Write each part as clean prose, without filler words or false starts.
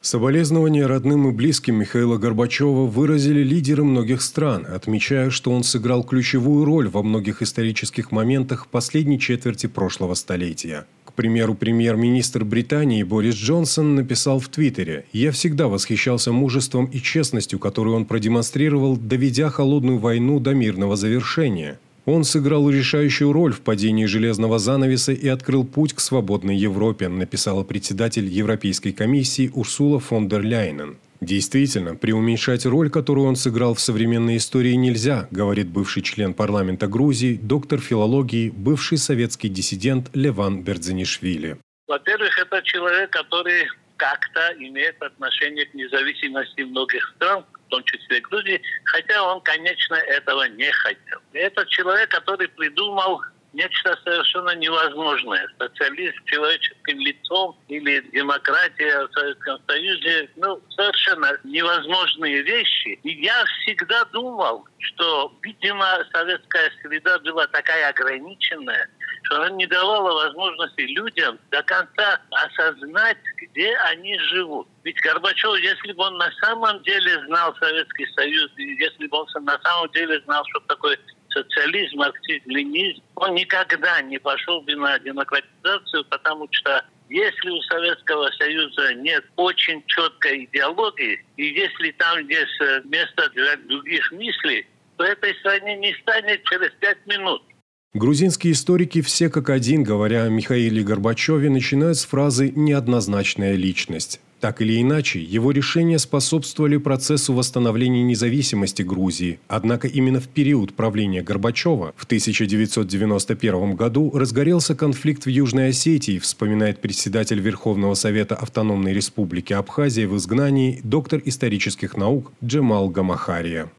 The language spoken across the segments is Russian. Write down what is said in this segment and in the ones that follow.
Соболезнования родным и близким Михаила Горбачева выразили лидеры многих стран, отмечая, что он сыграл ключевую роль во многих исторических моментах последней четверти прошлого столетия. К примеру, премьер-министр Британии Борис Джонсон написал в Твиттере: «Я всегда восхищался мужеством и честностью, которую он продемонстрировал, доведя холодную войну до мирного завершения. Он сыграл решающую роль в падении железного занавеса и открыл путь к свободной Европе», написала председатель Европейской комиссии Урсула фон дер Ляйен. Действительно, преуменьшать роль, которую он сыграл в современной истории, нельзя, говорит бывший член парламента Грузии, доктор филологии, бывший советский диссидент Леван Бердзинишвили. Во-первых, это человек, который как-то имеет отношение к независимости многих стран, в том числе Грузии, хотя он, конечно, этого не хотел. Это человек, который придумал нечто совершенно невозможное. Социализм с человеческим лицом или демократия в Советском Союзе, совершенно невозможные вещи. И я всегда думал, что, видимо, советская среда была такая ограниченная, что она не давала возможности людям до конца осознать, где они живут. Ведь Горбачев, если бы он на самом деле знал Советский Союз, если бы он на самом деле знал, что такое социализм, марксизм, ленизм, он никогда не пошел бы на демократизацию, потому что если у Советского Союза нет очень четкой идеологии, и если там есть место для других мыслей, то этой стране не станет через 5 минут. Грузинские историки все как один, говоря о Михаиле Горбачеве, начинают с фразы «неоднозначная личность». Так или иначе, его решения способствовали процессу восстановления независимости Грузии. Однако именно в период правления Горбачева в 1991 году разгорелся конфликт в Южной Осетии, вспоминает председатель Верховного Совета Автономной Республики Абхазия в изгнании, доктор исторических наук Джемал Гамахария.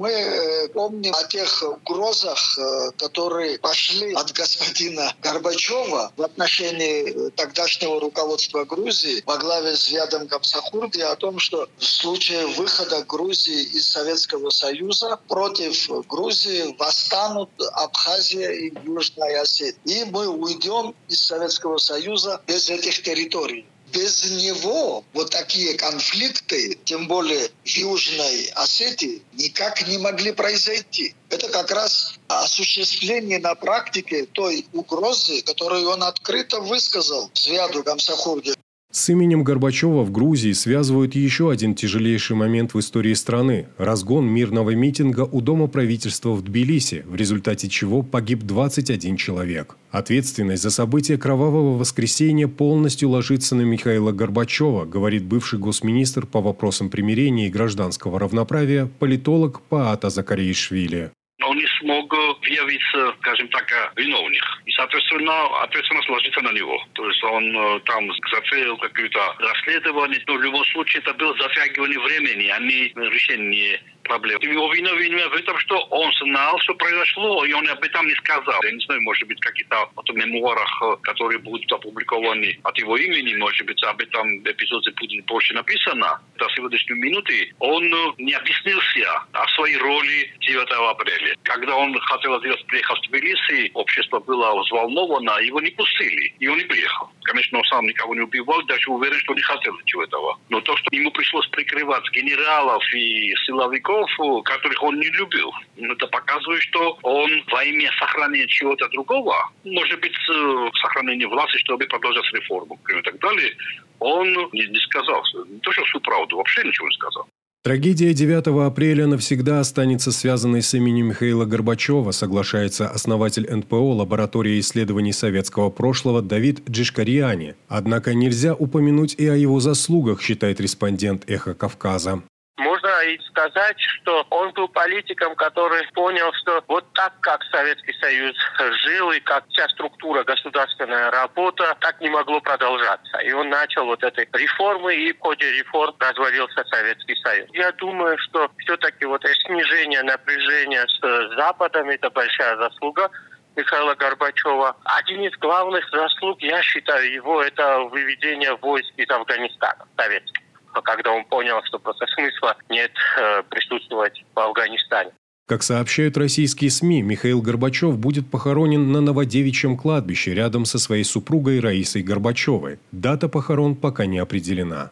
Мы помним о тех угрозах, которые пошли от господина Горбачева в отношении тогдашнего руководства Грузии во главе с Зиадом Гамсахурди о том, что в случае выхода Грузии из Советского Союза против Грузии восстанут Абхазия и Южная Осетия. И мы уйдем из Советского Союза без этих территорий. Без него вот такие конфликты, тем более в Южной Осетии, никак не могли произойти. Это как раз осуществление на практике той угрозы, которую он открыто высказал Зиаду Гамсахурди. С именем Горбачева в Грузии связывают еще один тяжелейший момент в истории страны – разгон мирного митинга у Дома правительства в Тбилиси, в результате чего погиб 21 человек. Ответственность за события кровавого воскресенья полностью ложится на Михаила Горбачева, говорит бывший госминистр по вопросам примирения и гражданского равноправия, политолог Паата Закариишвили. Он не смог выявиться, скажем так, виновных. И, соответственно, ответственность ложится на него. То есть он там зацелил какое-то расследование. Но в любом случае это было затягивание времени, а не решение проблем. Его вина в том, что он знал, что произошло, и он об этом не сказал. Я не знаю, может быть, в каких-то мемуарах, которые будут опубликованы от его имени, может быть, об этом эпизоде будет позже написано. До сегодняшней минуты он не объяснился о своей роли 9 апреля. Когда он хотел приехать в Тбилиси, общество было взволновано, его не пустили, и он не приехал. Конечно, он сам никого не убивал, даже уверен, что не хотел ничего этого. Но то, что ему пришлось прикрывать генералов и силовиков, которых он не любил, это показывает, что он во имя сохранения чего-то другого, может быть, сохранения власти, чтобы продолжать реформу и так далее, он не сказал. Не то, что всю правду, вообще ничего не сказал. Трагедия 9 апреля навсегда останется связанной с именем Михаила Горбачева, соглашается основатель НПО «Лаборатория исследований советского прошлого» Давид Джишкариани. Однако нельзя упомянуть и о его заслугах, считает респондент «Эхо Кавказа». Можно и сказать, что он был политиком, который понял, что вот так, как Советский Союз жил и как вся структура государственная работа, так не могло продолжаться. И он начал вот эти реформы, и в ходе реформ развалился Советский Союз. Я думаю, что все-таки вот снижение напряжения с Западом – это большая заслуга Михаила Горбачева. Один из главных заслуг, я считаю, его – это выведение войск из Афганистана, советских. Когда он понял, что просто смысла нет присутствовать в Афганистане. Как сообщают российские СМИ, Михаил Горбачев будет похоронен на Новодевичьем кладбище рядом со своей супругой Раисой Горбачевой. Дата похорон пока не определена.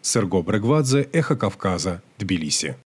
Серго Брегвадзе, Эхо Кавказа, Тбилиси.